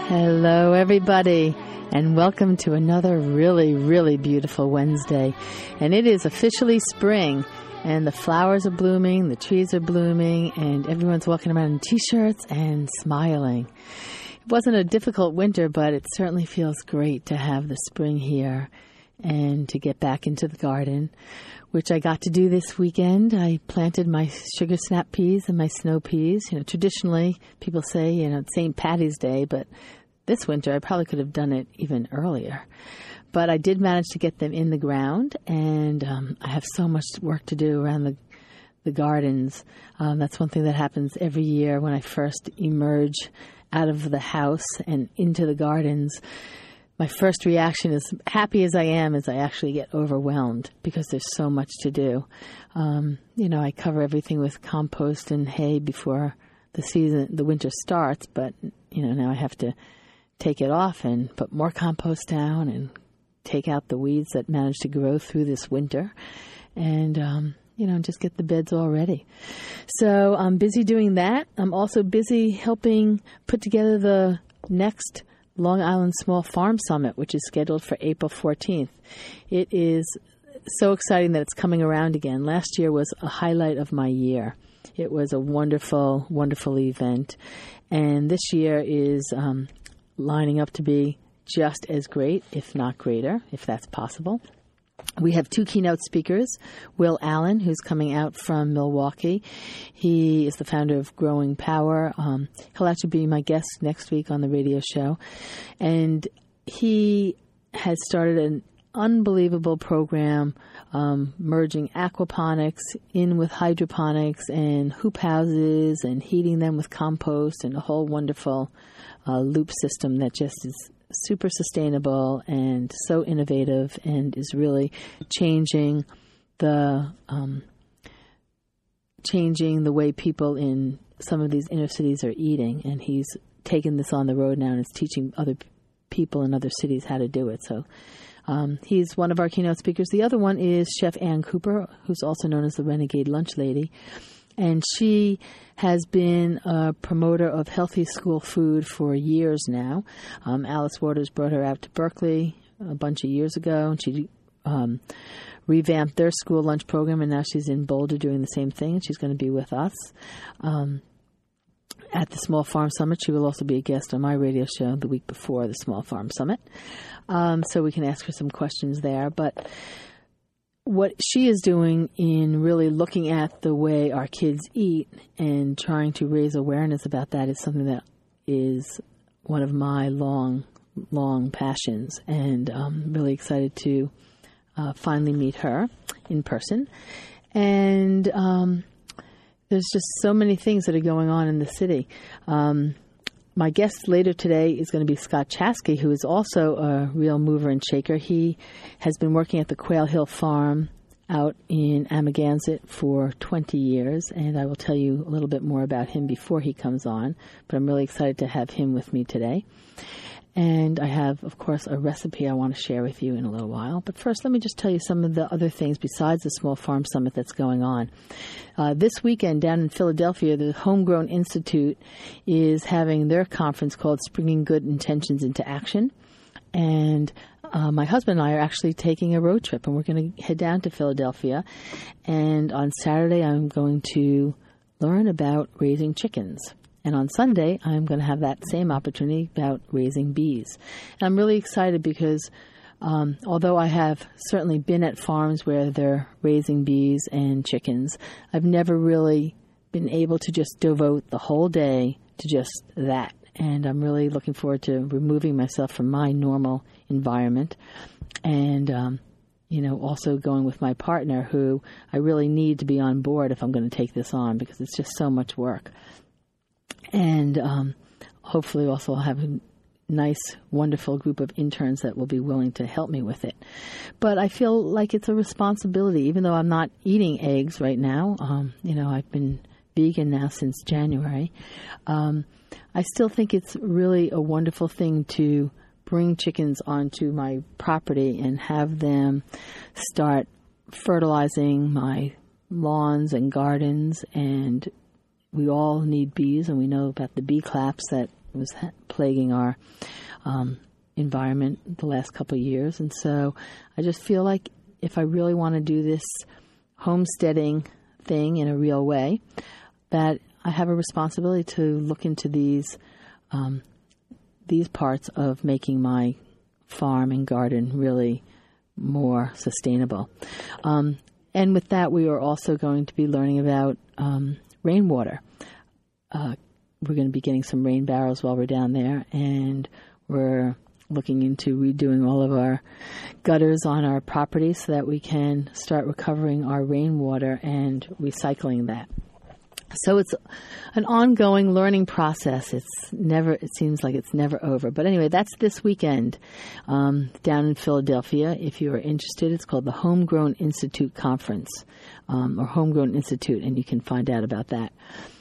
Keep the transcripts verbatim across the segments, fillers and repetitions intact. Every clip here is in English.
Hello, everybody, and welcome to another really, really beautiful Wednesday. And it is officially spring, and the flowers are blooming, the trees are blooming, and everyone's walking around in T-shirts and smiling. It wasn't a difficult winter, but it certainly feels great to have the spring here and to get back into the garden, which I got to do this weekend. I planted my sugar snap peas and my snow peas. You know, traditionally, people say, you know, it's Saint Patty's Day, but this winter I probably could have done it even earlier. But I did manage to get them in the ground, and um, I have so much work to do around the the gardens. Um, that's one thing that happens every year when I first emerge out of the house and into the gardens. My first reaction, as happy as I am, is I actually get overwhelmed because there's so much to do. Um, you know, I cover everything with compost and hay before the season, the winter starts, but, you know, now I have to take it off and put more compost down and take out the weeds that managed to grow through this winter and, um, you know, just get the beds all ready. So I'm busy doing that. I'm also busy helping put together the next Long Island Small Farm Summit, which is scheduled for April fourteenth. It is so exciting that it's coming around again. Last year was a highlight of my year. It was a wonderful, wonderful event. And this year is um, lining up to be just as great, if not greater, if that's possible. We have two keynote speakers, Will Allen, who's coming out from Milwaukee. He is the founder of Growing Power. Um, he'll actually be my guest next week on the radio show. And he has started an unbelievable program um, merging aquaponics in with hydroponics and hoop houses and heating them with compost and a whole wonderful uh, loop system that just is super sustainable and so innovative and is really changing the um, changing the way people in some of these inner cities are eating. And he's taken this on the road now and is teaching other p- people in other cities how to do it. So um, he's one of our keynote speakers. The other one is Chef Ann Cooper, who's also known as the Renegade Lunch Lady. And she has been a promoter of healthy school food for years now. Um, Alice Waters brought her out to Berkeley a bunch of years ago, and she um, revamped their school lunch program, and now she's in Boulder doing the same thing, and she's going to be with us um, at the Small Farm Summit. She will also be a guest on my radio show the week before the Small Farm Summit, um, so we can ask her some questions there. But what she is doing in really looking at the way our kids eat and trying to raise awareness about that is something that is one of my long, long passions. And I'm really excited to uh, finally meet her in person. And um, there's just so many things that are going on in the city. Um, My guest later today is going to be Scott Chasky, who is also a real mover and shaker. He has been working at the Quail Hill Farm out in Amagansett for twenty years, and I will tell you a little bit more about him before he comes on, but I'm really excited to have him with me today. And I have, of course, a recipe I want to share with you in a little while. But first, let me just tell you some of the other things besides the Small Farm Summit that's going on. Uh, this weekend down in Philadelphia, the Homegrown Institute is having their conference called Bringing Good Intentions into Action. And uh, my husband and I are actually taking a road trip, and we're going to head down to Philadelphia. And on Saturday, I'm going to learn about raising chickens. And on Sunday, I'm going to have that same opportunity about raising bees. And I'm really excited because um, although I have certainly been at farms where they're raising bees and chickens, I've never really been able to just devote the whole day to just that. And I'm really looking forward to removing myself from my normal environment and, um, you know, also going with my partner, who I really need to be on board if I'm going to take this on, because it's just so much work. And um, hopefully also I'll have a nice, wonderful group of interns that will be willing to help me with it. But I feel like it's a responsibility, even though I'm not eating eggs right now. Um, you know, I've been vegan now since January. Um, I still think it's really a wonderful thing to bring chickens onto my property and have them start fertilizing my lawns and gardens. And we all need bees, and we know about the bee claps that was ha- plaguing our um, environment the last couple of years. And so I just feel like if I really want to do this homesteading thing in a real way, that I have a responsibility to look into these um, these parts of making my farm and garden really more sustainable. Um, and with that, we are also going to be learning about um, rainwater. Uh, we're going to be getting some rain barrels while we're down there, and we're looking into redoing all of our gutters on our property so that we can start recovering our rainwater and recycling that. So it's an ongoing learning process. It's never, it seems like it's never over. But anyway, that's this weekend um, down in Philadelphia. If you are interested, it's called the Homegrown Institute Conference, um, or Homegrown Institute, and you can find out about that.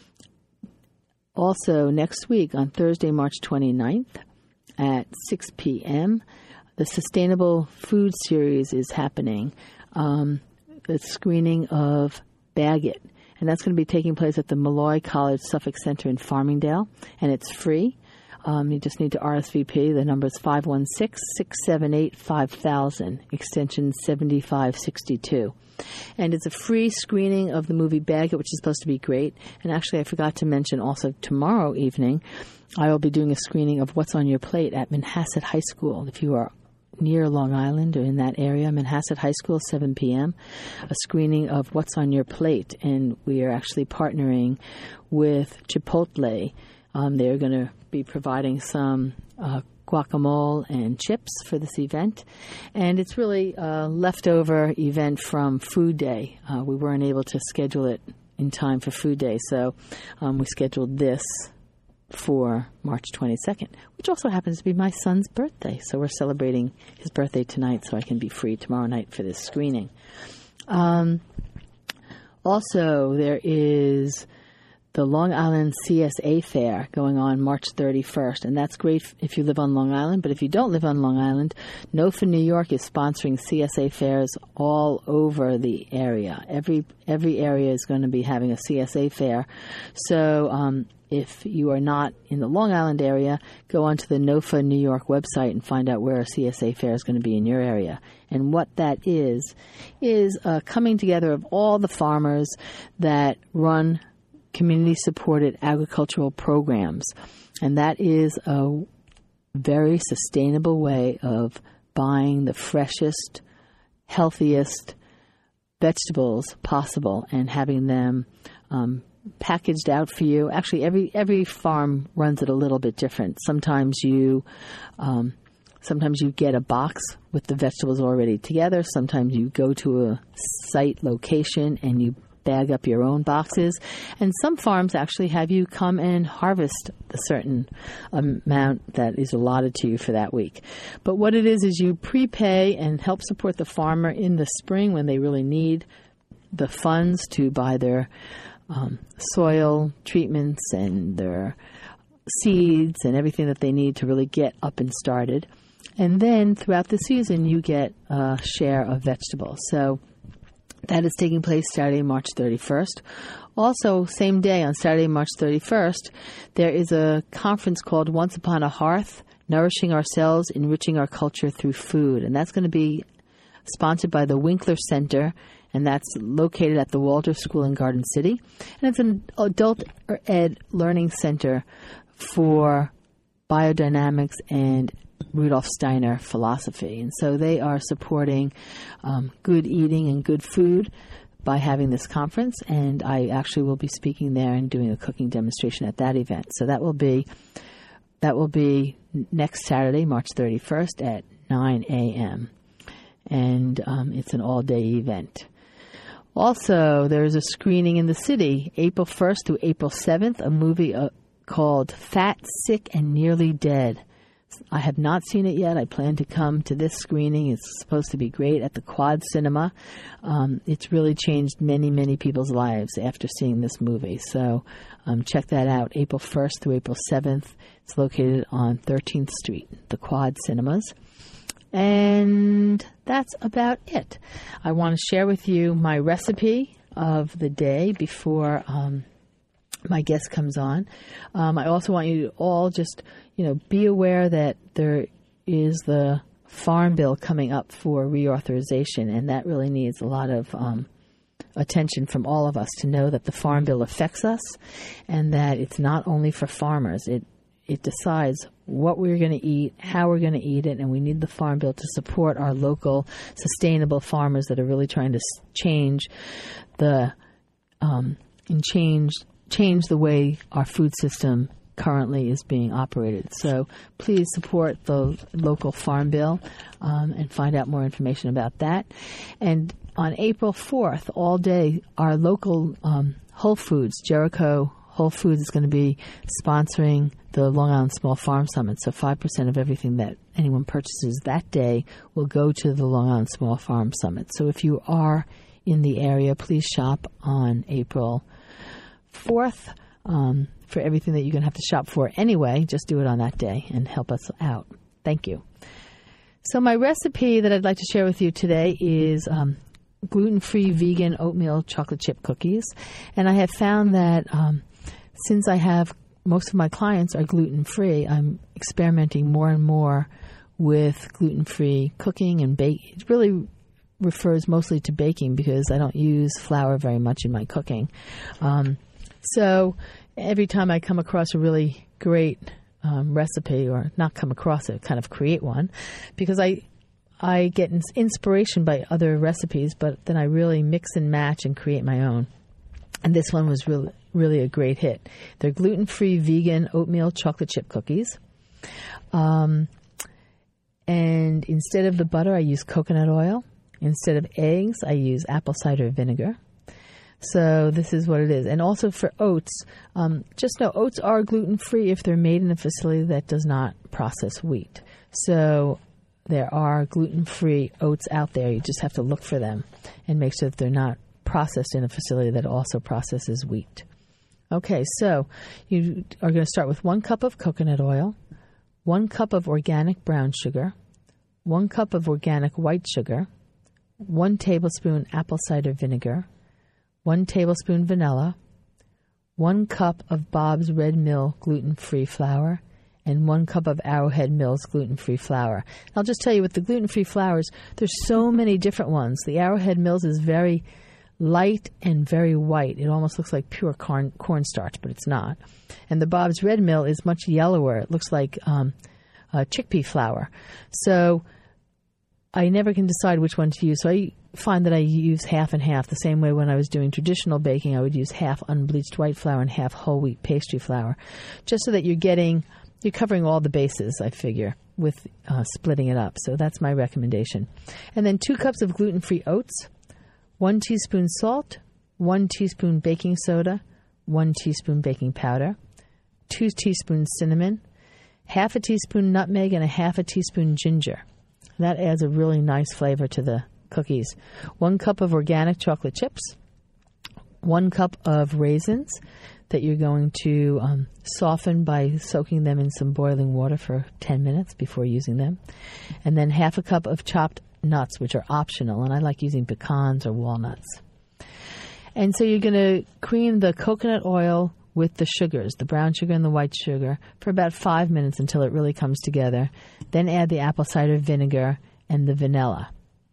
Also, next week on Thursday, March twenty-ninth at six p.m., the Sustainable Food Series is happening. Um, the screening of Bagot. And that's going to be taking place at the Malloy College Suffolk Center in Farmingdale, and it's free. Um, you just need to R S V P. The number is five one six, six seven eight, five thousand, extension seventy-five sixty-two. And it's a free screening of the movie Bagot, which is supposed to be great. And actually, I forgot to mention also tomorrow evening, I will be doing a screening of What's on Your Plate at Manhasset High School. If you are near Long Island or in that area, Manhasset High School, seven p.m., a screening of What's on Your Plate. And we are actually partnering with Chipotle. Um, they're going to be providing some uh, guacamole and chips for this event. And it's really a leftover event from Food Day. Uh, we weren't able to schedule it in time for Food Day, so um, we scheduled this for March twenty-second, which also happens to be my son's birthday. So we're celebrating his birthday tonight so I can be free tomorrow night for this screening. Um, also, there is the Long Island C S A Fair going on March thirty-first, and that's great if you live on Long Island. But if you don't live on Long Island, NOFA New York is sponsoring C S A fairs all over the area. Every every area is going to be having a C S A fair. So um, if you are not in the Long Island area, go onto the NOFA New York website and find out where a C S A fair is going to be in your area. And what that is, is a coming together of all the farmers that run community-supported agricultural programs. And that is a very sustainable way of buying the freshest, healthiest vegetables possible and having them um, packaged out for you. Actually, every every farm runs it a little bit different. Sometimes you um, sometimes you get a box with the vegetables already together. Sometimes you go to a site location and you bag up your own boxes. And some farms actually have you come and harvest a certain amount that is allotted to you for that week. But what it is is you prepay and help support the farmer in the spring when they really need the funds to buy their um, soil treatments and their seeds and everything that they need to really get up and started. And then throughout the season, you get a share of vegetables. So that is taking place Saturday, March thirty-first. Also, same day on Saturday, March thirty-first, there is a conference called Once Upon a Hearth, Nourishing Ourselves, Enriching Our Culture Through Food. And that's going to be sponsored by the Winkler Center, and that's located at the Waldorf School in Garden City. And it's an adult ed learning center for biodynamics and Rudolf Steiner philosophy. And so they are supporting um, good eating and good food by having this conference. And I actually will be speaking there and doing a cooking demonstration at that event. So that will be that will be next Saturday, March thirty-first at nine a.m. And um, it's an all-day event. Also, there's a screening in the city, April first through April seventh, a movie uh, called Fat, Sick, and Nearly Dead. I have not seen it yet. I plan to come to this screening. It's supposed to be great at the Quad Cinema. Um, it's really changed many, many people's lives after seeing this movie. So um, check that out, April first through April seventh. It's located on thirteenth Street, the Quad Cinemas. And that's about it. I want to share with you my recipe of the day before um, my guest comes on. Um, I also want you to all just, you know, be aware that there is the Farm Bill coming up for reauthorization, and that really needs a lot of um, attention from all of us to know that the Farm Bill affects us and that it's not only for farmers. It it decides what we're going to eat, how we're going to eat it, and we need the Farm Bill to support our local sustainable farmers that are really trying to change the um, and change change the way our food system currently is being operated. So please support the local Farm Bill um, and find out more information about that. And on April fourth, all day, our local um, Whole Foods, Jericho Whole Foods, is going to be sponsoring the Long Island Small Farm Summit. So five percent of everything that anyone purchases that day will go to the Long Island Small Farm Summit. So if you are in the area, please shop on April fourth. Um, for everything that you're going to have to shop for anyway, just do it on that day and help us out. Thank you. So my recipe that I'd like to share with you today is um, gluten-free vegan oatmeal chocolate chip cookies. And I have found that um, since I have most of my clients are gluten-free, I'm experimenting more and more with gluten-free cooking and baking. It really refers mostly to baking because I don't use flour very much in my cooking. Um, so every time I come across a really great um, recipe, or not come across it, kind of create one, because I I get ins- inspiration by other recipes, but then I really mix and match and create my own. And this one was really, really a great hit. They're gluten-free vegan oatmeal chocolate chip cookies. Um, and instead of the butter, I use coconut oil. Instead of eggs, I use apple cider vinegar. So this is what it is. And also for oats, um, just know oats are gluten-free if they're made in a facility that does not process wheat. So there are gluten-free oats out there. You just have to look for them and make sure that they're not processed in a facility that also processes wheat. Okay, so you are going to start with one cup of coconut oil, one cup of organic brown sugar, one cup of organic white sugar, one tablespoon apple cider vinegar, one tablespoon vanilla, one cup of Bob's Red Mill gluten-free flour, and one cup of Arrowhead Mills gluten-free flour. And I'll just tell you, with the gluten-free flours, there's so many different ones. The Arrowhead Mills is very light and very white. It almost looks like pure corn cornstarch, but it's not. And the Bob's Red Mill is much yellower. It looks like um, uh, chickpea flour. So I never can decide which one to use. So I find that I use half and half. The same way when I was doing traditional baking, I would use half unbleached white flour and half whole wheat pastry flour, just so that you're getting, you're covering all the bases, I figure, with uh, splitting it up. So that's my recommendation. And then two cups of gluten-free oats, one teaspoon salt, one teaspoon baking soda, one teaspoon baking powder, two teaspoons cinnamon, half a teaspoon nutmeg, and a half a teaspoon ginger. That adds a really nice flavor to the cookies. One cup of organic chocolate chips, one cup of raisins that you're going to um, soften by soaking them in some boiling water for ten minutes before using them, and then half a cup of chopped nuts, which are optional, and I like using pecans or walnuts. And so you're going to cream the coconut oil with the sugars, the brown sugar and the white sugar, for about five minutes until it really comes together. Then add the apple cider vinegar and the vanilla.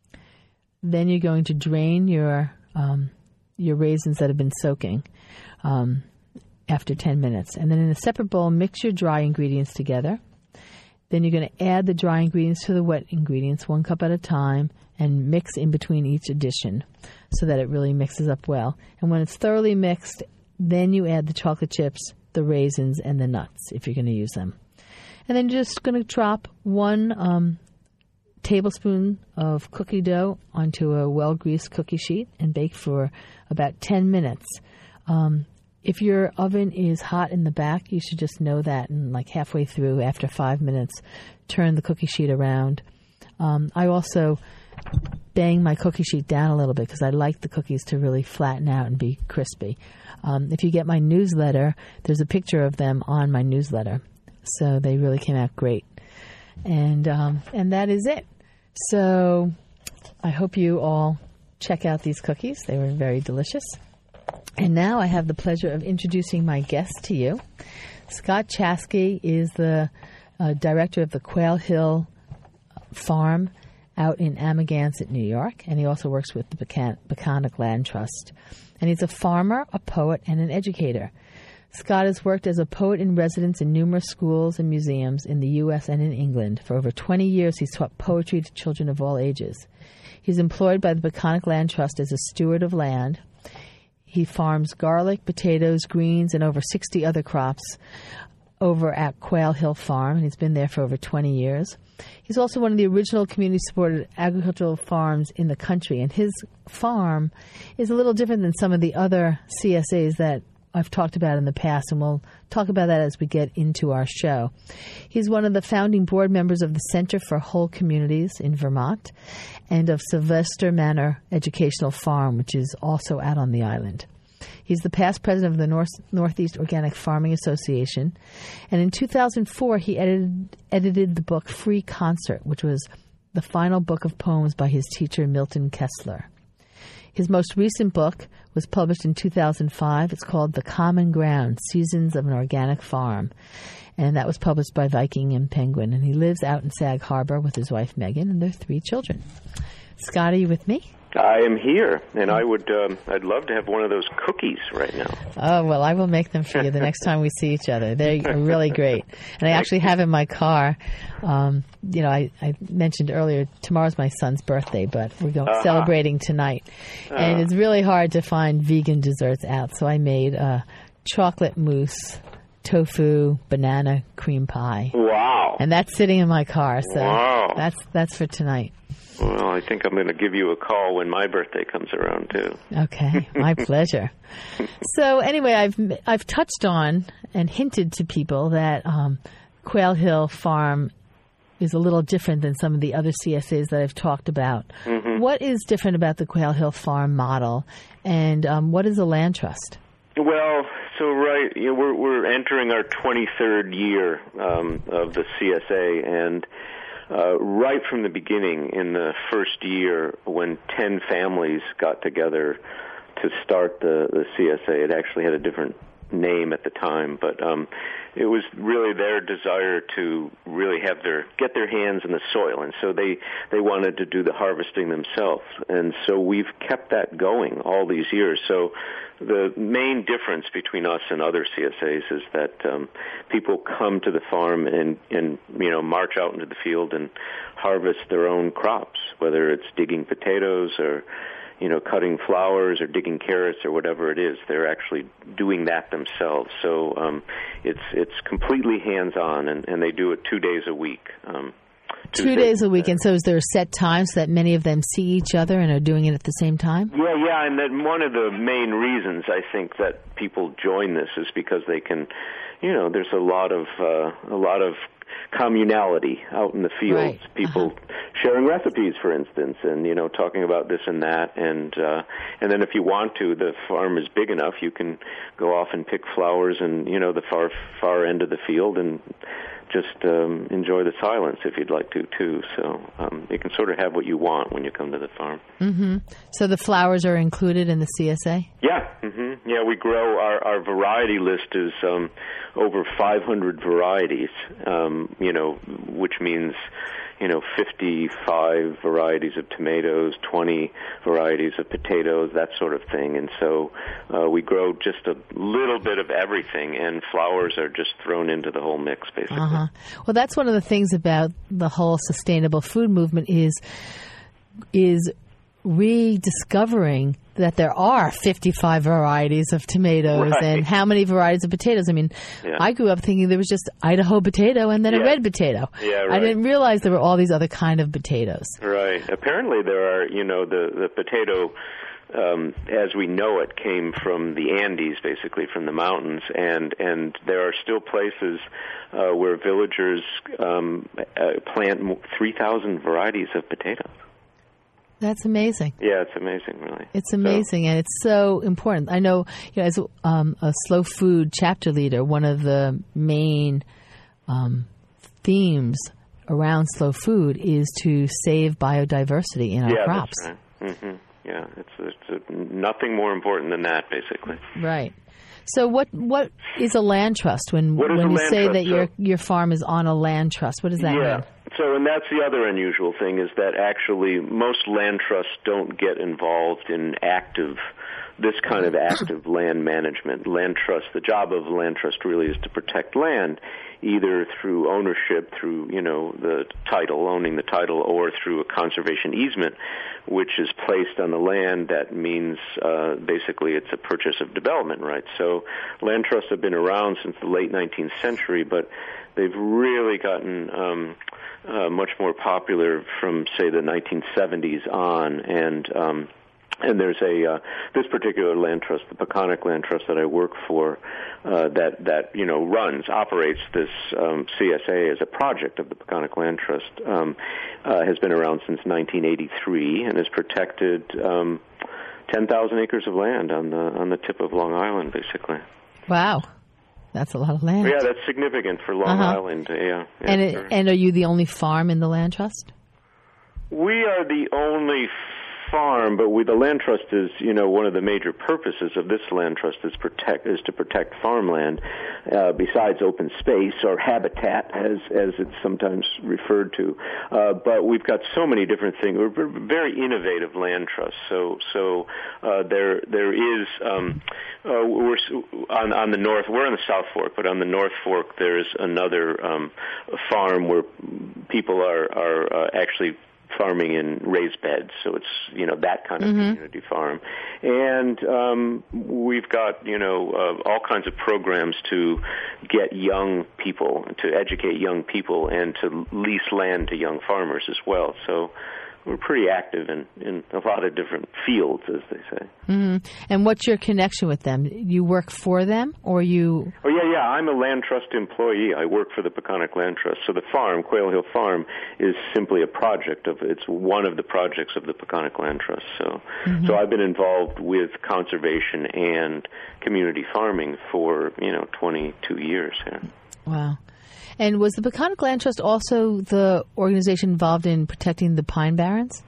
Then you're going to drain your um, your raisins that have been soaking um, after ten minutes. And then in a separate bowl, mix your dry ingredients together. Then you're going to add the dry ingredients to the wet ingredients, one cup at a time, and mix in between each addition so that it really mixes up well. And when it's thoroughly mixed, then you add the chocolate chips, the raisins, and the nuts if you're going to use them. And then you're just going to drop one um, tablespoon of cookie dough onto a well-greased cookie sheet and bake for about ten minutes. Um, if your oven is hot in the back, you should just know that, and like halfway through, after five minutes, turn the cookie sheet around. Um, I also bang my cookie sheet down a little bit because I like the cookies to really flatten out and be crispy. Um, if you get my newsletter, there's a picture of them on my newsletter. So they really came out great. And um, and that is it. So I hope you all check out these cookies. They were very delicious. And now I have the pleasure of introducing my guest to you. Scott Chaskey is the uh, director of the Quail Hill Farm out in Amagansett, New York, and he also works with the Becan- Beconic Land Trust. And he's a farmer, a poet, and an educator. Scott has worked as a poet in residence in numerous schools and museums in the U S and in England. For over twenty years, he's taught poetry to children of all ages. He's employed by the Beconic Land Trust as a steward of land. He farms garlic, potatoes, greens, and over sixty other crops over at Quail Hill Farm, and he's been there for over twenty years. He's also one of the original community-supported agricultural farms in the country, and his farm is a little different than some of the other C S As that I've talked about in the past, and we'll talk about that as we get into our show. He's one of the founding board members of the Center for Whole Communities in Vermont and of Sylvester Manor Educational Farm, which is also out on the island. He's the past president of the North, Northeast Organic Farming Association, and in two thousand four he edited, edited the book Free Concert, which was the final book of poems by his teacher Milton Kessler. His most recent book was published in two thousand five. It's called The Common Ground, Seasons of an Organic Farm. And that was published by Viking and Penguin. And he lives out in Sag Harbor with his wife, Megan, and their three children. Scott, are you with me? I am here, and I would, um, I'd love to have one of those cookies right now. Oh, well, I will make them for you the next time we see each other. They're really great. And I actually have in my car, um, you know, I, I mentioned earlier, tomorrow's my son's birthday, but we're going, uh-huh. celebrating tonight. Uh-huh. And it's really hard to find vegan desserts out, so I made a chocolate mousse, tofu, banana, cream pie. Wow. And that's sitting in my car, so wow. that's that's for tonight. Well, I think I'm going to give you a call when my birthday comes around, too. Okay, my pleasure. So anyway, I've I've touched on and hinted to people that um, Quail Hill Farm is a little different than some of the other C S As that I've talked about. Mm-hmm. What is different about the Quail Hill Farm model, and um, what is a land trust? Well, so right, you know, we're we're entering our twenty-third year um, of the C S A, and Uh, right from the beginning, in the first year, when ten families got together to start the, the C S A, it actually had a different name at the time, but um, it was really their desire to really have their get their hands in the soil, and so they they wanted to do the harvesting themselves, and so we've kept that going all these years. So the main difference between us and other C S As is that um, people come to the farm and, and, you know, march out into the field and harvest their own crops, whether it's digging potatoes or, you know, cutting flowers or digging carrots or whatever it is. They're actually doing that themselves. So um, it's it's completely hands-on, and, and they do it two days a week. Um, Two days a week, and so is there a set time so that many of them see each other and are doing it at the same time? Yeah, yeah, and then one of the main reasons I think that people join this is because they can, you know, there's a lot of uh, a lot of communality out in the fields. Right. People uh-huh. sharing recipes, for instance, and you know, talking about this and that, and uh, and then if you want to, the farm is big enough, you can go off and pick flowers, and you know, the far far end of the field, and just um, enjoy the silence if you'd like to, too. So um, you can sort of have what you want when you come to the farm. Mm-hmm. So the flowers are included in the C S A? Yeah. Mm-hmm. Yeah, we grow, our, our variety list is um, over five hundred varieties, um, you know, which means, you know, fifty-five varieties of tomatoes, twenty varieties of potatoes, that sort of thing. And so uh, we grow just a little bit of everything, and flowers are just thrown into the whole mix, basically. Uh-huh. Well, that's one of the things about the whole sustainable food movement is is rediscovering that there are fifty-five varieties of tomatoes right. and how many varieties of potatoes. I mean, yeah. I grew up thinking there was just Idaho potato and then yeah. a red potato. Yeah, right. I didn't realize there were all these other kind of potatoes. Right. Apparently there are, you know, the, the potato, um, as we know it, came from the Andes, basically, from the mountains, and, and there are still places uh, where villagers um, uh, plant three thousand varieties of potatoes. That's amazing. Yeah, it's amazing, really. It's amazing, so. And it's so important. I know, you know, as um, a slow food chapter leader, one of the main um, themes around slow food is to save biodiversity in our yeah, crops. That's right. Mm-hmm. Yeah, it's, it's a, nothing more important than that, basically. Right. So what what is a land trust when what is when a you land say trust? that So, your your farm is on a land trust? What does that yeah. mean? So, and that's the other unusual thing is that actually most land trusts don't get involved in active, this kind of active land management. Land trust, the job of a land trust really is to protect land, either through ownership, through, you know, the title, owning the title, or through a conservation easement, which is placed on the land. That means uh, basically it's a purchase of development rights. So land trusts have been around since the late nineteenth century, but they've really gotten um, uh, much more popular from, say, the nineteen seventies on, and um, and there's a uh, this particular land trust, the Peconic Land Trust that I work for, uh, that that you know runs operates this um, C S A as a project of the Peconic Land Trust, um, uh, has been around since nineteen eighty-three and has protected um, ten thousand acres of land on the on the tip of Long Island, basically. Wow. That's a lot of land. Yeah, that's significant for Long uh-huh. Island. Yeah, yeah, and it, sure. and are you the only farm in the land trust? We are the only farm, but we, the land trust is, you know, one of the major purposes of this land trust is protect is to protect farmland, uh, besides open space or habitat, as as it's sometimes referred to. Uh, but we've got so many different things. We're very innovative land trust. So so uh, there there is um, uh, we're on on the north. We're on the South Fork, but on the North Fork there's another um, farm where people are are uh, actually farming in raised beds, so it's, you know, that kind of mm-hmm. community farm. And um, we've got, you know, uh, all kinds of programs to get young people, to educate young people, and to lease land to young farmers as well. So we're pretty active in, in a lot of different fields, as they say. Mm-hmm. And what's your connection with them? You work for them, or you... Oh, yeah, yeah. I'm a land trust employee. I work for the Peconic Land Trust. So the farm, Quail Hill Farm, is simply a project of, it's one of the projects of the Peconic Land Trust. So, mm-hmm. so I've been involved with conservation and community farming for, you know, twenty-two years here. Wow. And was the Peconic Land Trust also the organization involved in protecting the Pine Barrens?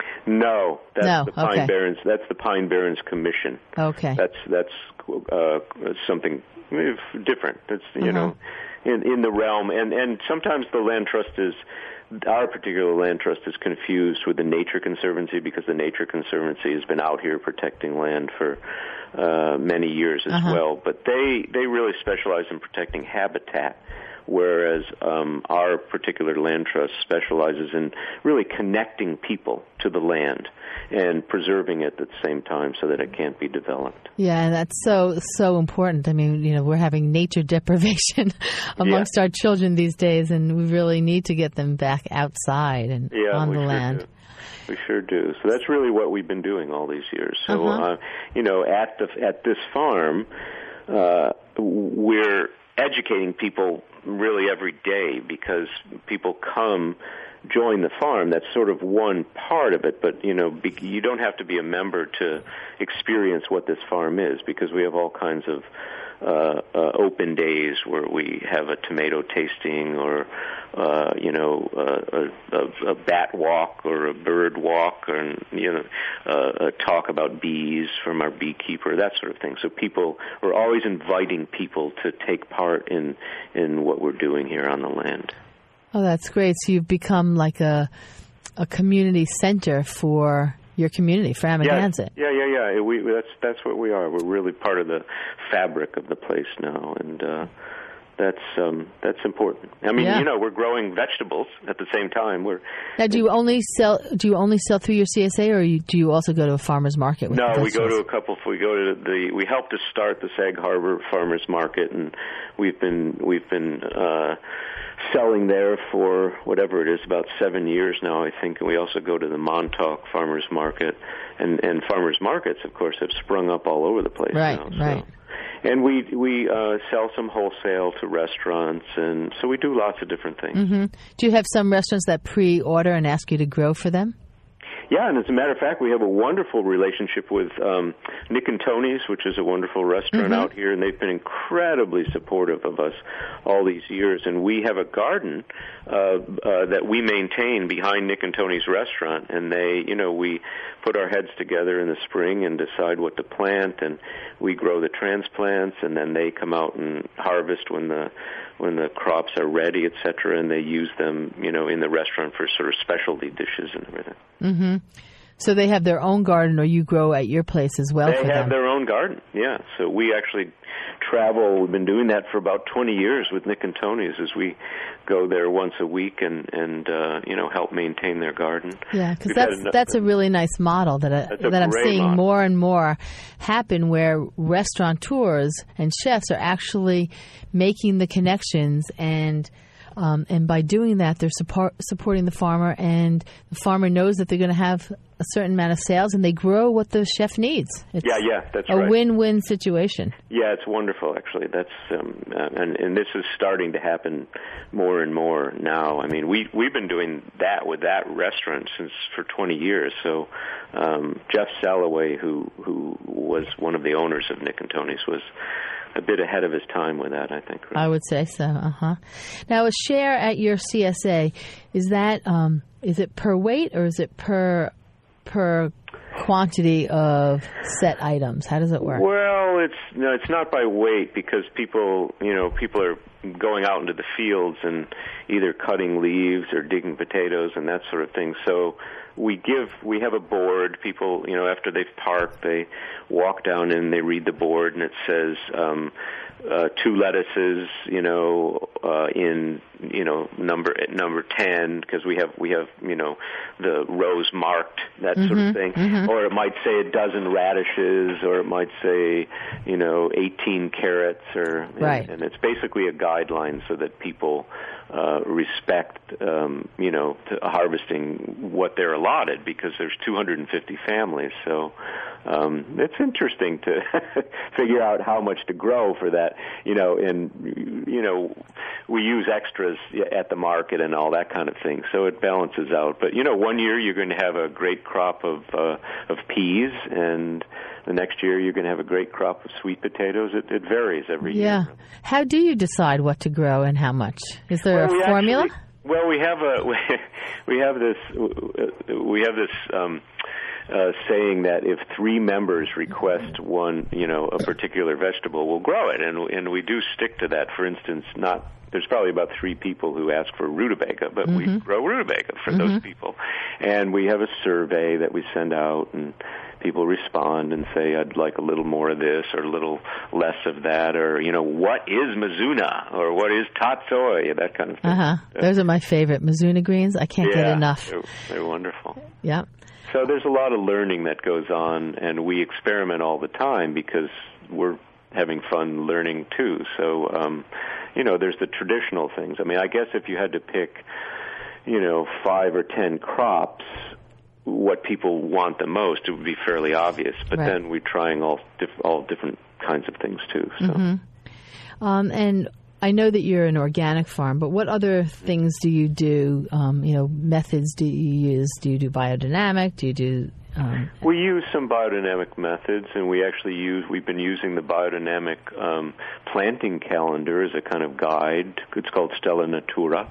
No, that's no, the Pine okay. Barrens. That's the Pine Barrens Commission. Okay, that's that's uh, something different. That's you uh-huh. know, in in the realm, and and sometimes the land trust is. Our particular land trust is confused with the Nature Conservancy because the Nature Conservancy has been out here protecting land for uh, many years as uh-huh. well. But they they really specialize in protecting habitat, whereas um, our particular land trust specializes in really connecting people to the land and preserving it at the same time so that it can't be developed. Yeah, and that's so, so important. I mean, you know, we're having nature deprivation amongst yeah. our children these days, and we really need to get them back outside and yeah, on the sure land. Do. We sure do. So that's really what we've been doing all these years. So, uh-huh. uh, you know, at the at this farm, uh, we're educating people really every day because people come join the farm. That's sort of one part of it, but you know, be, you don't have to be a member to experience what this farm is because we have all kinds of uh, uh, open days where we have a tomato tasting or uh, you know uh, a, a bat walk or a bird walk or you know uh, a talk about bees from our beekeeper, that sort of thing. So people, we're always inviting people to take part in in what we're doing here on the land. Oh, that's great. So you've become like a a community center for your community, for Amagansett. Yeah, yeah, yeah. yeah. We, that's that's what we are. We're really part of the fabric of the place now, and uh, that's um, that's important. I mean, yeah. you know, we're growing vegetables at the same time. We're now. Do you only sell? Do you only sell through your C S A, or you, do you also go to a farmer's market? With no, we go to a couple. We go to the. We helped to start the Sag Harbor Farmers Market, and we've been we've been. Uh, selling there for whatever it is, about seven years now, I think. And we also go to the Montauk Farmers Market. And, and farmers markets, of course, have sprung up all over the place right, now. So. Right, And we we uh, sell some wholesale to restaurants, and so we do lots of different things. Mm-hmm. Do you have some restaurants that pre-order and ask you to grow for them? Yeah, and as a matter of fact, we have a wonderful relationship with um, Nick and Tony's, which is a wonderful restaurant mm-hmm. out here, and they've been incredibly supportive of us all these years. And we have a garden uh, uh, that we maintain behind Nick and Tony's restaurant, and they, you know, we put our heads together in the spring and decide what to plant, and we grow the transplants, and then they come out and harvest when the when the crops are ready, et cetera, and they use them, you know, in the restaurant for sort of specialty dishes and everything. Mm-hmm. So they have their own garden, or you grow at your place as well they for them? They have their own garden, yeah. So we actually travel. We've been doing that for about twenty years with Nick and Tony's, as we go there once a week and, and uh, you know, help maintain their garden. Yeah, because that's, enough, that's a really nice model that, I, that I'm seeing model. more and more happen, where restaurateurs and chefs are actually making the connections, and Um, and by doing that, they're support, supporting the farmer, and the farmer knows that they're going to have a certain amount of sales, and they grow what the chef needs. It's yeah, yeah, that's a right. win-win situation. Yeah, it's wonderful, actually. That's um, uh, and, and this is starting to happen more and more now. I mean, we we've been doing that with that restaurant since for twenty years. So um, Jeff Salloway, who who was one of the owners of Nick and Tony's, was a bit ahead of his time with that, I think. Right? I would say so. Uh-huh. Now, a share at your C S A, is that um, is it per weight, or is it per per quantity of set items? How does it work? Well, it's no, it's not by weight, because people, you know, people are going out into the fields and either cutting leaves or digging potatoes and that sort of thing. So we give, we have a board. People, you know, after they've parked, they walk down and they read the board, and it says um, uh, two lettuces, you know, uh, in you know number number ten, because we have we have you know the rows marked, that mm-hmm, sort of thing. Mm-hmm. Or it might say a dozen radishes, or it might say you know eighteen carrots, or right. and, and it's basically a guideline so that people uh, respect um, you know to harvesting what they're allotted, because there's two hundred fifty families. So um, it's interesting to figure out how much to grow for that. You know, and you know we use extras at the market and all that kind of thing, so it balances out. But you know, one year you're going to have a great crop of uh, of peas, and the next year you're going to have a great crop of sweet potatoes. It, it varies every yeah. year. Yeah. How do you decide what to grow and how much? Is there well, a formula? Actually, well, we have a we have this we have this. Um, Uh, saying that if three members request one, you know, a particular vegetable, we'll grow it, and and we do stick to that. For instance, not there's probably about three people who ask for rutabaga, but mm-hmm. we grow rutabaga for mm-hmm. those people, and we have a survey that we send out, and people respond and say, I'd like a little more of this or a little less of that, or, you know, what is Mizuna, or what is tatsoi, that kind of thing. Uh-huh. Those are my favorite, Mizuna greens. I can't yeah, get enough. They're, they're wonderful. Yeah. So there's a lot of learning that goes on, and we experiment all the time because we're having fun learning too. So, um, you know, there's the traditional things. I mean, I guess if you had to pick, you know, five or ten crops, what people want the most, it would be fairly obvious. But right. then we're trying all diff- all different kinds of things too. So. Mm-hmm. Um, and I know that you're an organic farm, but what other things do you do? Um, you know, methods do you use? Do you do biodynamic? Do you do? Um, we use some biodynamic methods, and we actually use. We've been using the biodynamic um, planting calendar as a kind of guide. It's called Stella Natura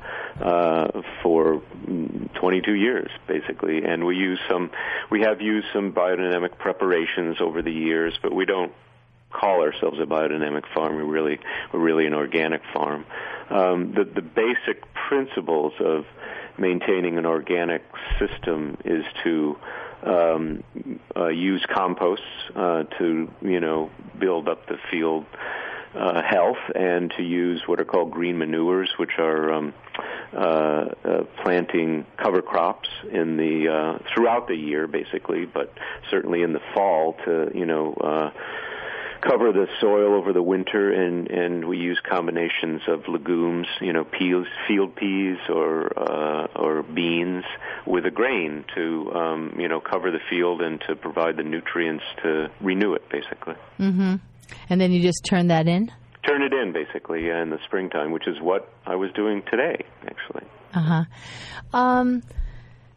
uh, for twenty-two years, basically, and we use some. We have used some biodynamic preparations over the years, but we don't call ourselves a biodynamic farm. We really, we're really an organic farm. Um, the, the basic principles of maintaining an organic system is to um, uh, use composts uh, to, you know, build up the field uh, health, and to use what are called green manures, which are um, uh, uh, planting cover crops in the uh, throughout the year, basically, but certainly in the fall to, you know, uh, cover the soil over the winter, and, and we use combinations of legumes, you know, peas, field peas or uh, or beans with a grain to, um, you know, cover the field and to provide the nutrients to renew it, basically. Mm-hmm. And then you just turn that in? Turn it in, basically, yeah, in the springtime, which is what I was doing today, actually. Uh-huh. Um,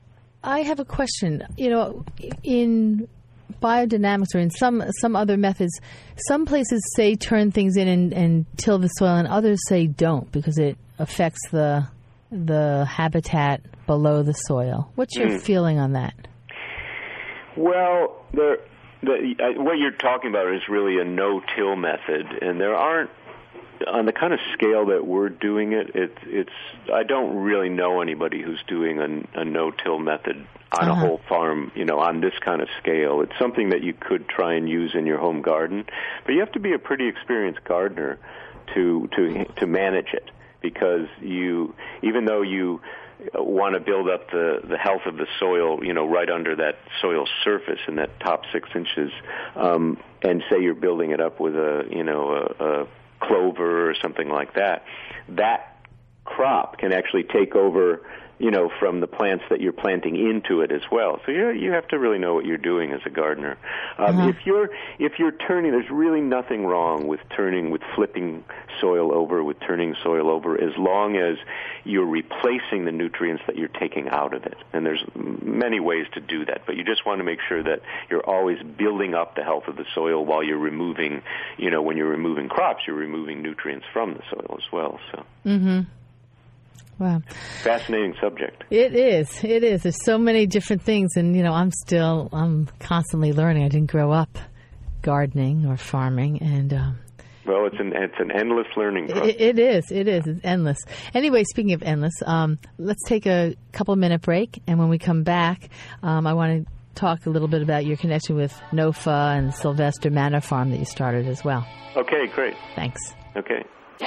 I have a question. You know, in biodynamics or in some some other methods, some places say turn things in and, and till the soil, and others say don't because it affects the the habitat below the soil. What's your mm. feeling on that? Well, there, the, uh, what you're talking about is really a no-till method, and there aren't, on the kind of scale that we're doing it, it it's I don't really know anybody who's doing a, a no-till method on uh-huh. a whole farm, you know, on this kind of scale. It's something that you could try and use in your home garden, but you have to be a pretty experienced gardener to to to manage it, because you, even though you want to build up the, the health of the soil, you know, right under that soil surface in that top six inches, um, and say you're building it up with a, you know, a, a clover or something like that, that crop can actually take over, you know, from the plants that you're planting into it as well. So you you have to really know what you're doing as a gardener. Um, uh-huh. If you're if you're turning, there's really nothing wrong with turning, with flipping soil over, with turning soil over, as long as you're replacing the nutrients that you're taking out of it. And there's many ways to do that, but you just want to make sure that you're always building up the health of the soil while you're removing, you know, when you're removing crops, you're removing nutrients from the soil as well. So. Mm-hmm. Wow. Fascinating subject. It is. It is. There's so many different things, and, you know, I'm still, I'm constantly learning. I didn't grow up gardening or farming, and... Um, well, it's an it's an endless learning process. It, it is. It is. It's endless. Anyway, speaking of endless, um, let's take a couple-minute break, and when we come back, um, I want to talk a little bit about your connection with NOFA and Sylvester Manor Farm that you started as well. Okay, great. Thanks. Okay.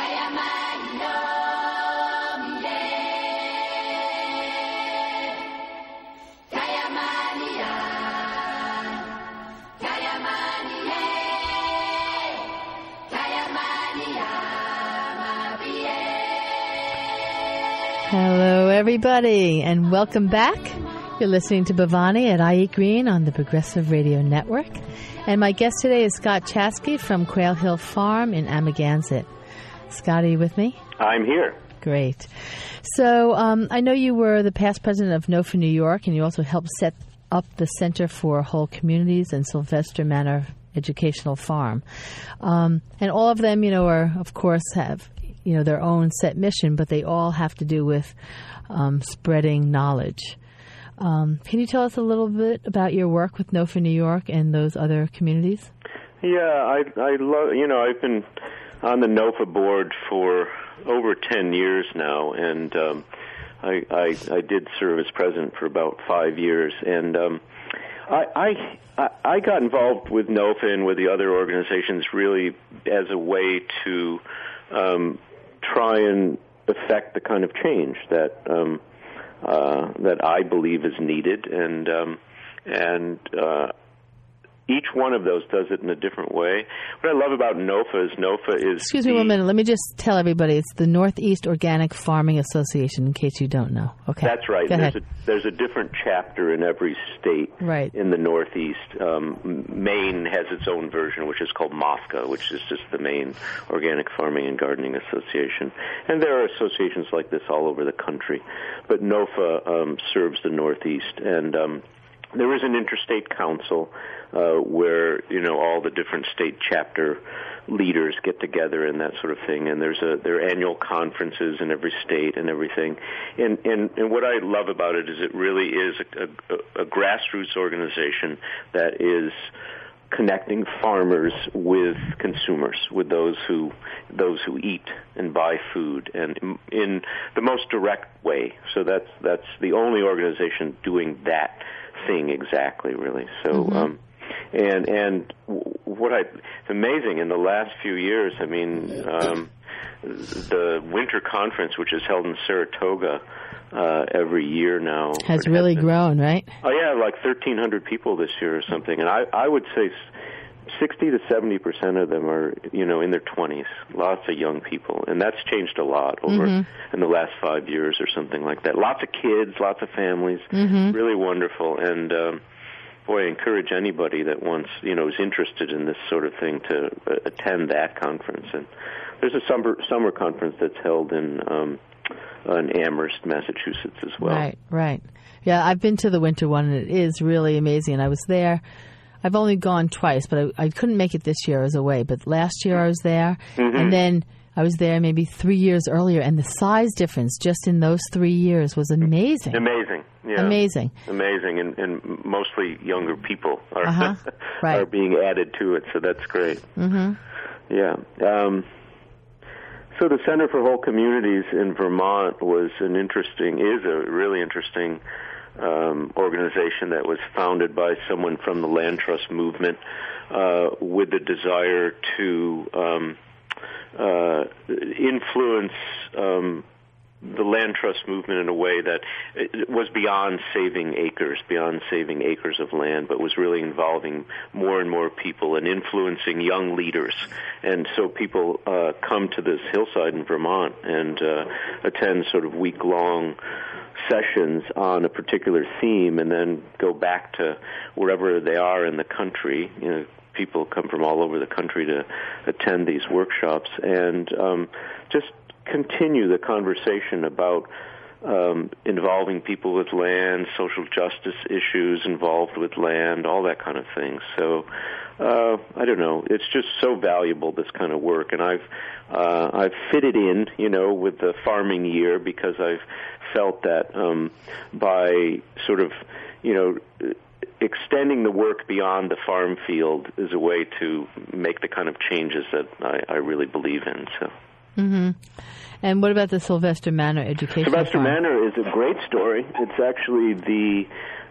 Hello, everybody, and welcome back. You're listening to Bhavani at I Eat Green on the Progressive Radio Network. And my guest today is Scott Chaskey from Quail Hill Farm in Amagansett. Scott, are you with me? I'm here. Great. So um, I know you were the past president of NOFA New York, and you also helped set up the Center for Whole Communities and Sylvester Manor Educational Farm. Um, and all of them, you know, are, of course, have... you know, their own set mission, but they all have to do with um, spreading knowledge. Um, can you tell us a little bit about your work with NOFA New York and those other communities? Yeah, I, I love, you know, I've been on the NOFA board for over ten years now, and um, I, I, I did serve as president for about five years, and um, I, I, I got involved with NOFA and with the other organizations really as a way to um, try and affect the kind of change that um, uh, that I believe is needed, and um, and uh, each one of those does it in a different way. What I love about NOFA is NOFA is... Excuse me one minute. Let me just tell everybody. It's the Northeast Organic Farming Association, in case you don't know. Okay. That's right. Go there's ahead. A, there's a different chapter in every state right. in the Northeast. Um, Maine has its own version, which is called MOFGA, which is just the Maine Organic Farming and Gardening Association. And there are associations like this all over the country. But NOFA um, serves the Northeast, and... Um, there is an interstate council uh, where, you know, all the different state chapter leaders get together and that sort of thing. And there's a there are annual conferences in every state and everything. And and, and what I love about it is it really is a, a, a grassroots organization that is connecting farmers with consumers, with those who those who eat and buy food, and in, in the most direct way. So that's that's the only organization doing that thing exactly, really. So, mm-hmm. um, and and what I it's amazing in the last few years. I mean, um, the winter conference, which is held in Saratoga uh, every year now, has really has been, grown, right? Oh yeah, like thirteen hundred people this year or something, and I I would say sixty to seventy percent of them are, you know, in their twenties. Lots of young people, and that's changed a lot over mm-hmm. in the last five years or something like that. Lots of kids, lots of families, mm-hmm. really wonderful. And um, boy, I encourage anybody that wants, you know, is interested in this sort of thing to uh, attend that conference. And there's a summer summer conference that's held in um, in Amherst, Massachusetts, as well. Right, right. Yeah, I've been to the winter one, and it is really amazing. And I was there. I've only gone twice, but I, I couldn't make it this year. I was away. But last year I was there, mm-hmm. and then I was there maybe three years earlier, and the size difference just in those three years was amazing. Amazing, yeah. Amazing. Amazing, and, and mostly younger people are uh-huh. right. are being added to it, so that's great. Mm-hmm. Yeah. Um, so the Center for Whole Communities in Vermont was an interesting, is a really interesting um, organization that was founded by someone from the land trust movement uh, with the desire to um, uh, influence um, the land trust movement in a way that it was beyond saving acres, beyond saving acres of land, but was really involving more and more people and influencing young leaders. And so people uh, come to this hillside in Vermont and uh, attend sort of week-long sessions on a particular theme and then go back to wherever they are in the country. You know, people come from all over the country to attend these workshops and um, just continue the conversation about um, involving people with land, social justice issues involved with land, all that kind of thing. So, uh, I don't know. It's just so valuable, this kind of work, and I've uh, I've fitted in, you know, with the farming year because I've felt that um, by sort of, you know, extending the work beyond the farm field is a way to make the kind of changes that I, I really believe in. So. Mm-hmm. And what about the Sylvester Manor Education Sylvester Farm? Manor is a great story. It's actually the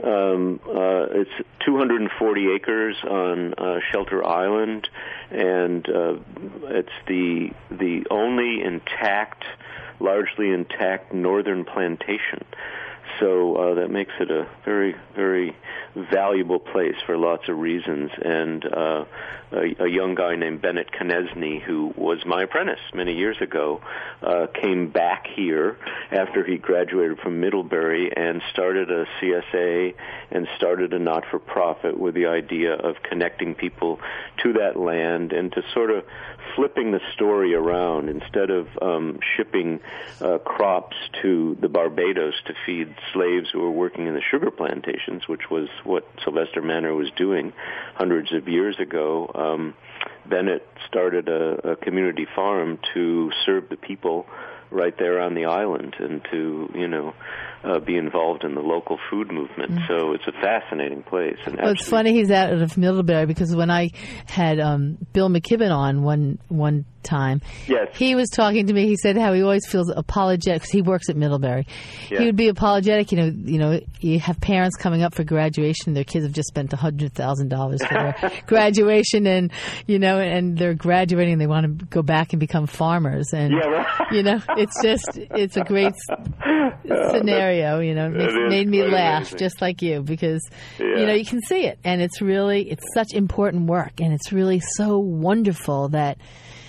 um, uh, it's two hundred forty acres on uh, Shelter Island, and uh, it's the the only intact, largely intact northern plantation. So uh, that makes it a very, very valuable place for lots of reasons. And uh, a, a young guy named Bennett Knesny, who was my apprentice many years ago, uh, came back here after he graduated from Middlebury and started a C S A and started a not-for-profit with the idea of connecting people to that land and to sort of flipping the story around. Instead of um, shipping uh, crops to the Barbados to feed slaves who were working in the sugar plantations, which was what Sylvester Manor was doing hundreds of years ago, um, Bennett started a, a community farm to serve the people right there on the island and to, you know, uh, be involved in the local food movement. Mm. So it's a fascinating place. And well, it's funny he's out of Middlebury because when I had um, Bill McKibben on one one time, yes. he was talking to me. He said how he always feels apologetic because he works at Middlebury. Yeah. He would be apologetic. You know, you know, you have parents coming up for graduation. Their kids have just spent a hundred thousand dollars for their graduation, and you know, and they're graduating. They want to go back and become farmers, and yeah, right. you know, it's just it's a great scenario. You know, it, makes, it made me laugh amazing. Just like you because yeah. you know you can see it, and it's really it's such important work, and it's really so wonderful that.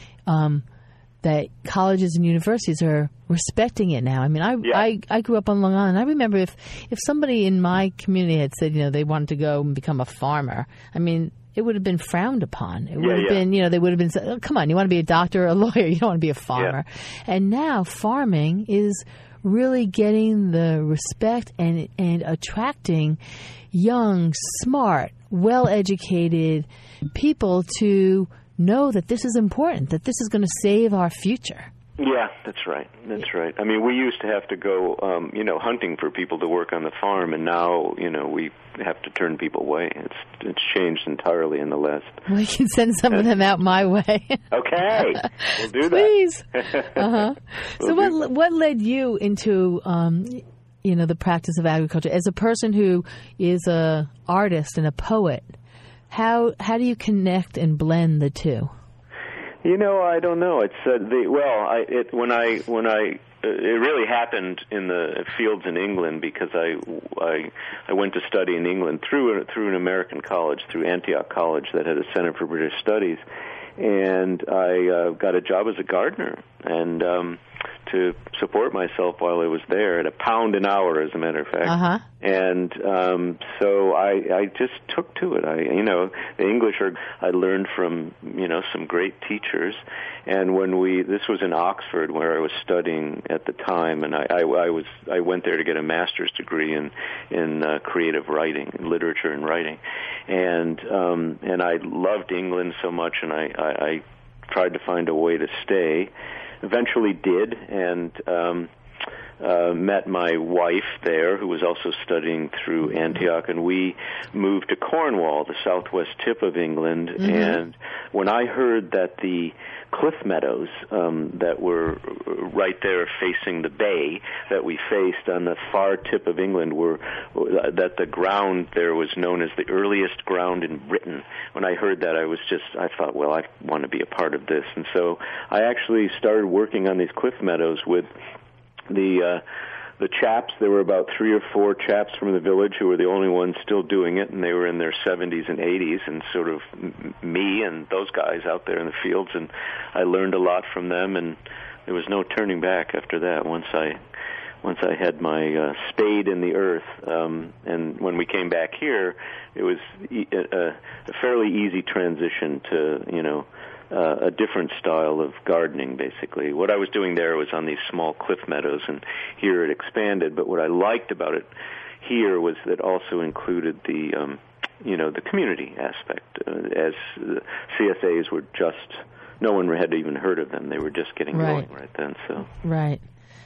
Um, that colleges and universities are respecting it now. I mean, I, yeah. I I grew up on Long Island. I remember if, if somebody in my community had said, you know, they wanted to go and become a farmer, I mean, it would have been frowned upon. It would yeah, have yeah. been, you know, they would have been said, oh, come on, you want to be a doctor or a lawyer, you don't want to be a farmer. Yeah. And now farming is really getting the respect and and attracting young, smart, well-educated people to know that this is important, that this is going to save our future. Yeah, that's right. That's right. I mean, we used to have to go, um, you know, hunting for people to work on the farm, and now, you know, we have to turn people away. It's it's changed entirely in the last. We can send some of them out my way. Okay, we'll do Please. that. Please. Uh-huh. We'll so what what led you into, um, you know, the practice of agriculture as a person who is a artist and a poet? How how do you connect and blend the two? You know, I don't know. It's uh, the well, I it when I when I uh, it really happened in the fields in England because I I I went to study in England through through an American college, through Antioch College that had a Center for British Studies, and I uh, got a job as a gardener and um, to support myself while I was there at a pound an hour, as a matter of fact. Uh-huh. And um, so I, I just took to it. I, you know, the English are, I learned from, you know, some great teachers. And when we, this was in Oxford where I was studying at the time, and I, I, I was, I went there to get a master's degree in, in uh, creative writing, literature and writing. And, um, and I loved England so much, and I, I, I tried to find a way to stay. Eventually did, and, um, Uh, met my wife there, who was also studying through Antioch, and we moved to Cornwall, the southwest tip of England. Mm-hmm. And when I heard that the cliff meadows um, that were right there facing the bay that we faced on the far tip of England were, that the ground there was known as the earliest ground in Britain, when I heard that, I was just, I thought, well, I want to be a part of this. And so I actually started working on these cliff meadows with the uh, the chaps. There were about three or four chaps from the village who were the only ones still doing it, and they were in their seventies and eighties, and sort of m- me and those guys out there in the fields, and I learned a lot from them, and there was no turning back after that once I once I had my uh, spade in the earth. Um, and when we came back here, it was e- a, a fairly easy transition to, you know, Uh, a different style of gardening, basically. What I was doing there was on these small cliff meadows, and here it expanded. But what I liked about it here was that also included the, um, you know, the community aspect. Uh, as uh, C S As were just, no one had even heard of them. They were just getting right. going right then. So right.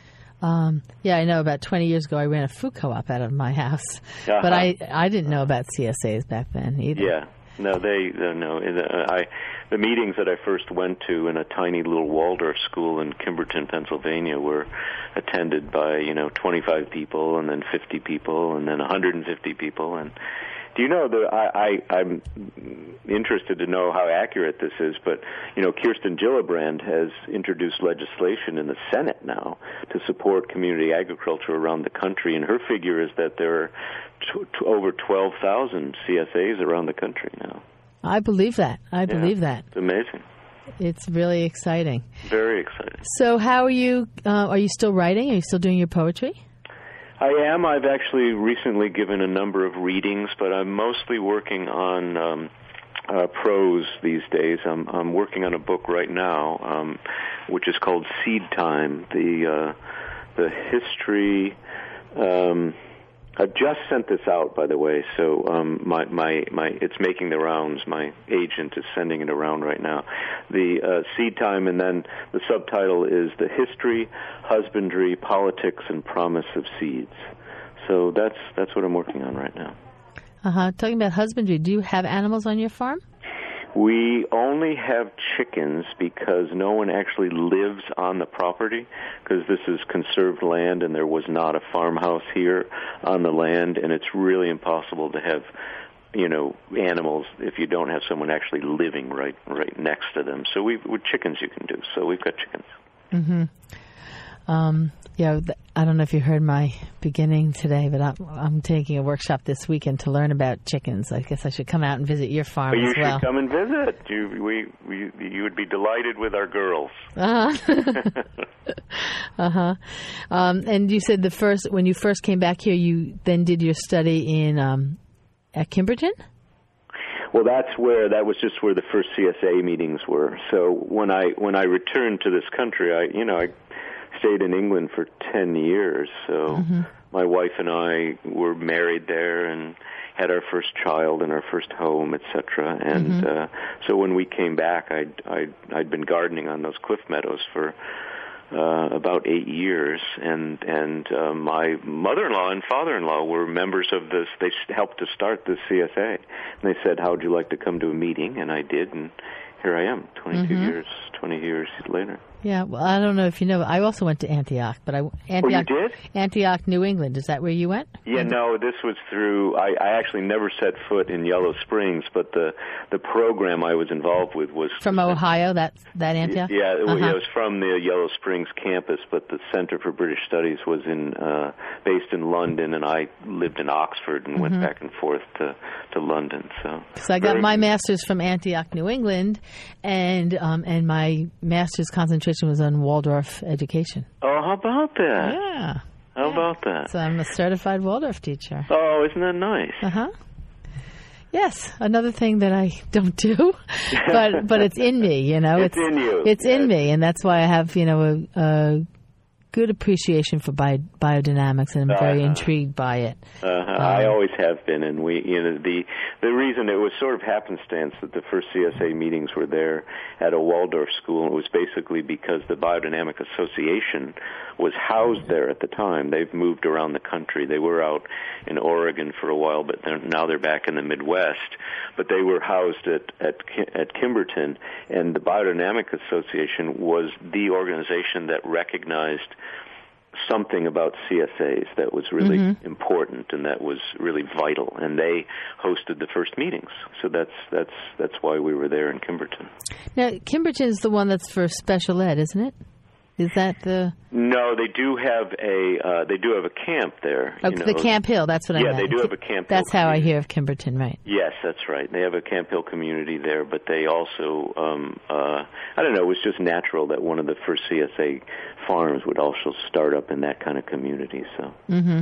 Um, yeah, I know. About twenty years ago, I ran a food co-op out of my house, uh-huh. but I I didn't know about C S As back then either. Yeah. No, they uh, no. Uh, I the meetings that I first went to in a tiny little Waldorf school in Kimberton, Pennsylvania, were attended by you know twenty-five people, and then fifty people, and then one hundred fifty people. And do you know that I, I I'm interested to know how accurate this is? But you know, Kirsten Gillibrand has introduced legislation in the Senate now to support community agriculture around the country, and her figure is that there are t- t- over twelve thousand C S As around the country now. I believe that. I yeah, believe that. It's amazing. It's really exciting. Very exciting. So, how are you? Uh, are you still writing? Are you still doing your poetry? I am. I've actually recently given a number of readings, but I'm mostly working on um, uh, prose these days. I'm, I'm working on a book right now, um, which is called Seed Time, the uh, the history. Um, I've just sent this out, by the way, so um, my, my, my, it's making the rounds. My agent is sending it around right now. The uh, Seed Time, and then the subtitle is The History, Husbandry, Politics, and Promise of Seeds. So that's that's what I'm working on right now. Uh-huh. Talking about husbandry, do you have animals on your farm? We only have chickens because no one actually lives on the property, because this is conserved land and there was not a farmhouse here on the land, and it's really impossible to have, you know, animals if you don't have someone actually living right right next to them. So we with chickens you can do. So we've got chickens. Mm-hmm. Um, yeah, I don't know if you heard my beginning today, but I'm, I'm taking a workshop this weekend to learn about chickens. I guess I should come out and visit your farm well, as well. You should come and visit. You, we, we, you would be delighted with our girls. Uh-huh. uh-huh. Um, and you said the first, when you first came back here, you then did your study in um, at Kimberton? Well, that's where that was just where the first C S A meetings were. So when I when I returned to this country, I you know I stayed in England for ten years. So mm-hmm. my wife and I were married there and had our first child and our first home, et cetera. And mm-hmm. uh, so when we came back, I'd, I'd I'd been gardening on those cliff meadows for uh, about eight years, and and uh, my mother-in-law and father-in-law were members of this. They helped to start the C S A, and they said, "How would you like to come to a meeting?" And I did, and here I am, twenty-two mm-hmm. years, twenty years later. Yeah, well, I don't know if you know, I also went to Antioch, but I Antioch, oh, you did? Antioch, New England. Is that where you went? Yeah, no, this was through. I, I actually never set foot in Yellow Springs, but the the program I was involved with was from Ohio. That that Antioch. Yeah, it, uh-huh. it was from the Yellow Springs campus, but the Center for British Studies was in uh, based in London, and I lived in Oxford and mm-hmm. went back and forth to to London. So, so I got my master's from Antioch, New England, and um, and my master's concentration was on Waldorf education. Oh, how about that? Yeah. How yeah. about that? So I'm a certified Waldorf teacher. Oh, isn't that nice? Uh-huh. Yes, another thing that I don't do, but but it's in me, you know. It's, it's in you. It's yes. in me, and that's why I have, you know, a, a good appreciation for bio, biodynamics, and I'm very uh-huh. intrigued by it. Uh-huh. Um, I always have been, and we, you know, the the reason it was sort of happenstance that the first C S A meetings were there at a Waldorf school. It was basically because the Biodynamic Association was housed there at the time. They've moved around the country. They were out in Oregon for a while, but they're, now they're back in the Midwest. But they were housed at at at Kimberton, and the Biodynamic Association was the organization that recognized something about C S As that was really mm-hmm. important and that was really vital, and they hosted the first meetings. So that's that's that's why we were there in Kimberton. Now, Kimberton is the one that's for special ed, isn't it? Is that the? No, they do have a uh, they do have a camp there. Oh, you know. the Camp Hill. That's what I yeah, meant. Yeah, they do have a Camp Hill. That's how community. I hear of Kimberton, right? Yes, that's right. They have a Camp Hill community there, but they also um, uh, I don't know. It was just natural that one of the first C S A farms would also start up in that kind of community. So. Mm-hmm.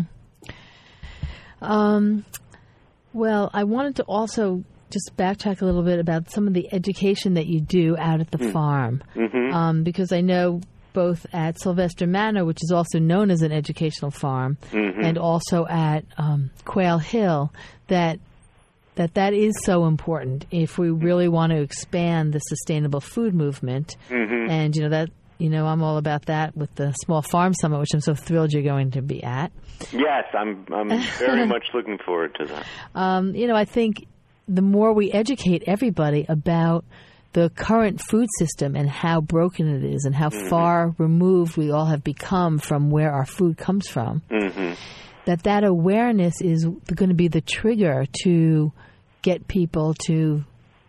Um. Well, I wanted to also just backtrack a little bit about some of the education that you do out at the mm. farm, mm-hmm. um, because I know both at Sylvester Manor, which is also known as an educational farm, mm-hmm. and also at um, Quail Hill, that that that is so important if we really want to expand the sustainable food movement. Mm-hmm. And you know that you know I'm all about that with the Small Farm Summit, which I'm so thrilled you're going to be at. Yes, I'm I'm very much looking forward to that. Um, you know, I think the more we educate everybody about the current food system and how broken it is and how mm-hmm. far removed we all have become from where our food comes from, mm-hmm. that that awareness is going to be the trigger to get people to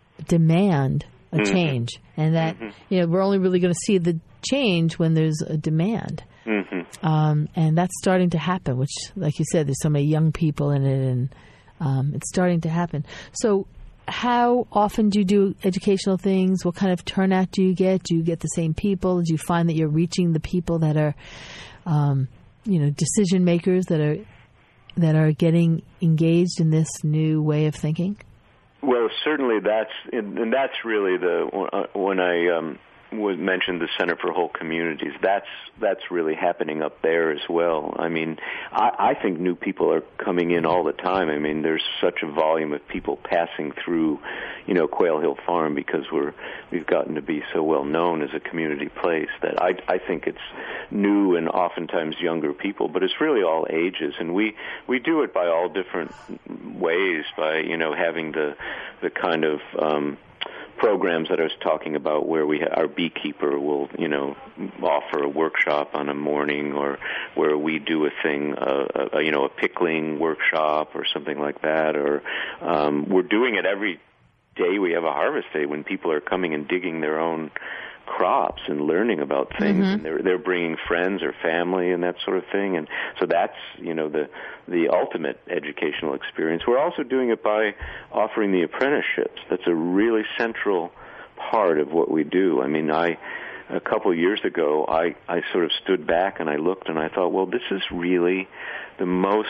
demand a mm-hmm. change. And that, mm-hmm. you know, we're only really going to see the change when there's a demand. Mm-hmm. Um, and that's starting to happen, which, like you said, there's so many young people in it, and um, it's starting to happen. So how often do you do educational things? What kind of turnout do you get? Do you get the same people? Do you find that you're reaching the people that are, um, you know, decision makers that are that are getting engaged in this new way of thinking? Well, certainly that's and that's really the when I um, was mentioned the Center for Whole Communities. That's that's really happening up there as well. I mean, I, I think new people are coming in all the time. I mean, there's such a volume of people passing through, you know, Quail Hill Farm because we're we've gotten to be so well known as a community place that I I think it's new and oftentimes younger people, but it's really all ages, and we we do it by all different ways. By you know having the the kind of um, programs that I was talking about, where we ha- our beekeeper will, you know, offer a workshop on a morning, or where we do a thing, uh, a, you know, a pickling workshop or something like that, or um, we're doing it every day. We have a harvest day when people are coming and digging their own crops and learning about things, mm-hmm. and they're they're bringing friends or family and that sort of thing, and so that's you know the the ultimate educational experience. We're also doing it by offering the apprenticeships. That's a really central part of what we do. I mean, I a couple of years ago, I I sort of stood back and I looked and I thought, well, this is really the most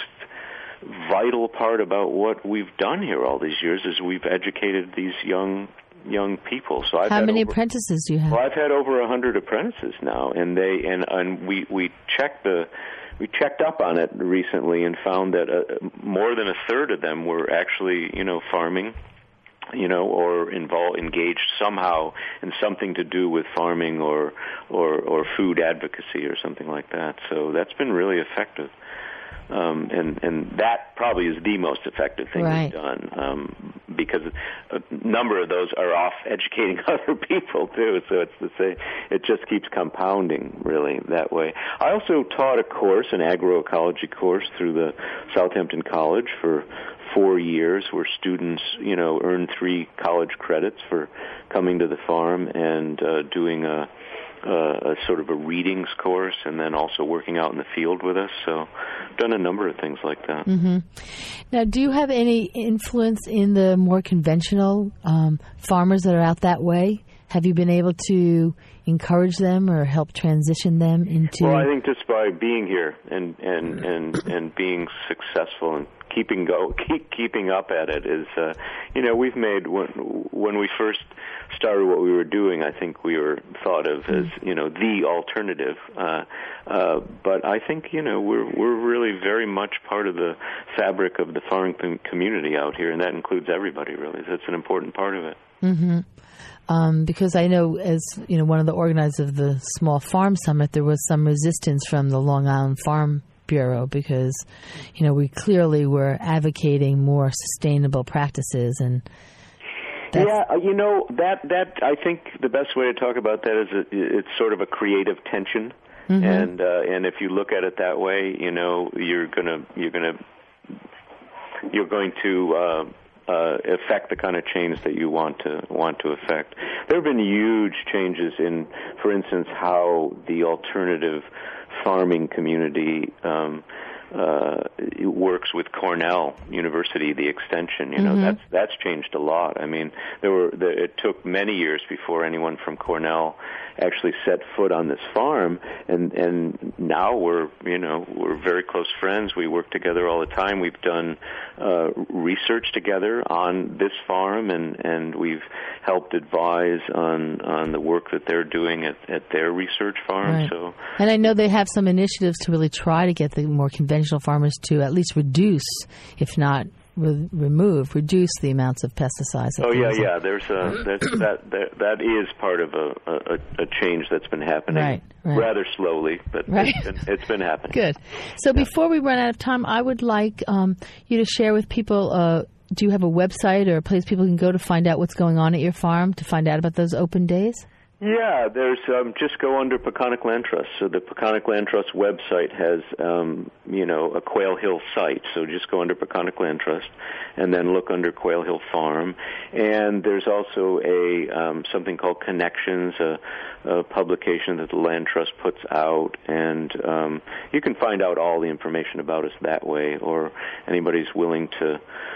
vital part about what we've done here all these years, is we've educated these young young people. So I've How had many over, apprentices do you have? Well, I've had over a hundred apprentices now, and they and and we we checked the we checked up on it recently and found that uh, more than a third of them were actually you know farming, you know, or involved engaged somehow in something to do with farming or or or food advocacy or something like that. So that's been really effective. Um, and, and that probably is the most effective thing right. we've done, um, because a number of those are off educating other people too. So it's the same. It just keeps compounding really that way. I also taught a course, an agroecology course, through the Southampton College for four years, where students, you know, earn three college credits for coming to the farm and uh, doing a. Uh, a sort of a readings course, and then also working out in the field with us. So I've done a number of things like that. Mm-hmm. Now, do you have any influence in the more conventional um, farmers that are out that way? have you been able to encourage them or help transition them into? Well, I think just by being here and and and, and being successful and keeping go keep keeping up at it is, uh, you know, we've made when when we first started what we were doing, I think we were thought of as, you know, the alternative. Uh, uh, but I think, you know, we're we're really very much part of the fabric of the farming com- community out here, and that includes everybody. Really, that's an important part of it. Mm-hmm. Um, because I know, as you know, one of the organizers of the Small Farm Summit, there was some resistance from the Long Island Farm Bureau because, you know, we clearly were advocating more sustainable practices, and that's yeah, you know, that that I think the best way to talk about that is it, it's sort of a creative tension, mm-hmm. and uh, and if you look at it that way, you know, you're gonna you're gonna you're going to uh, uh, affect the kind of change that you want to want to affect. There have been huge changes in, for instance, how the alternative farming community um, uh, works with Cornell University, the extension. You know, mm-hmm. that's that's changed a lot. I mean, there were the, it took many years before anyone from Cornell actually set foot on this farm, and and now we're you know we're very close friends. We work together all the time. We've done uh, research together on this farm, and, and we've helped advise on on the work that they're doing at, at their research farm. Right. So, and I know they have some initiatives to really try to get the more conventional farmers to at least reduce, if not Re- remove, reduce the amounts of pesticides. Oh yeah, yeah. There's a that's, that, that that is part of a, a, a change that's been happening right, right. rather slowly, but right. it's, been, it's been happening. Good. So yeah. before we run out of time, I would like um, you to share with people. Uh, do you have a website or a place people can go to find out what's going on at your farm, to find out about those open days? Yeah, there's um, just go under Peconic Land Trust. So the Peconic Land Trust website has, um, you know, a Quail Hill site. So just go under Peconic Land Trust, and then look under Quail Hill Farm. And there's also a um, something called Connections, a, a publication that the Land Trust puts out, and um, you can find out all the information about us that way. Or anybody's willing to.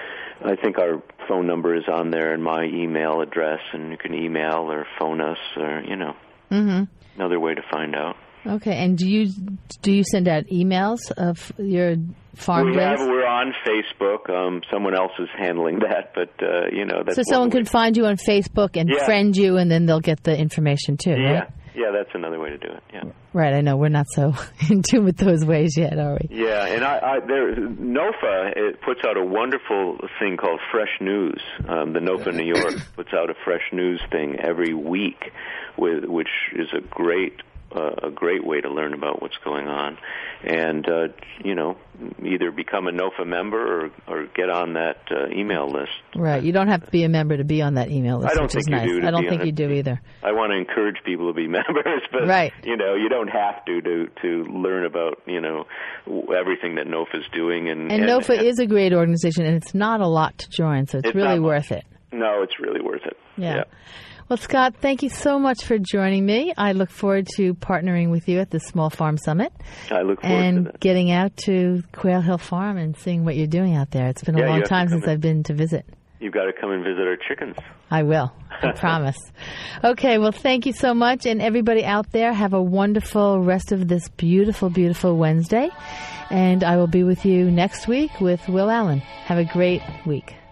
I think our phone number is on there and my email address, and you can email or phone us, or, you know, mm-hmm. another way to find out. Okay, and do you do you send out emails of your farm we days? Have, we're on Facebook. Um, someone else is handling that, but, uh, you know. That's so someone can find you on Facebook and yeah. friend you, and then they'll get the information, too, yeah. right? Yeah, that's another way to do it, yeah. Right, I know. We're not so in tune with those ways yet, are we? Yeah, and I, I there, NOFA it puts out a wonderful thing called Fresh News. Um, the NOFA New York puts out a Fresh News thing every week, with, which is a great uh, a great way to learn about what's going on. And, uh, you know, either become a NOFA member or, or get on that uh, email list. Right. You don't have to be a member to be on that email list, I don't which think is you nice. do I don't think it. you do either. I want to encourage people to be members, but, right. you know, you don't have to to, to learn about, you know, everything that NOFA is doing. And, and, and NOFA and, is a great organization, and it's not a lot to join, so it's, it's really worth it. No, it's really worth it. Yeah. yeah. Well, Scott, thank you so much for joining me. I look forward to partnering with you at the Small Farm Summit. I look forward and to that. Getting out to Quail Hill Farm and seeing what you're doing out there. It's been a yeah, long time since in. I've been to visit. You've got to come and visit our chickens. I will. I promise. Okay, well, thank you so much. And everybody out there, have a wonderful rest of this beautiful, beautiful Wednesday. And I will be with you next week with Will Allen. Have a great week.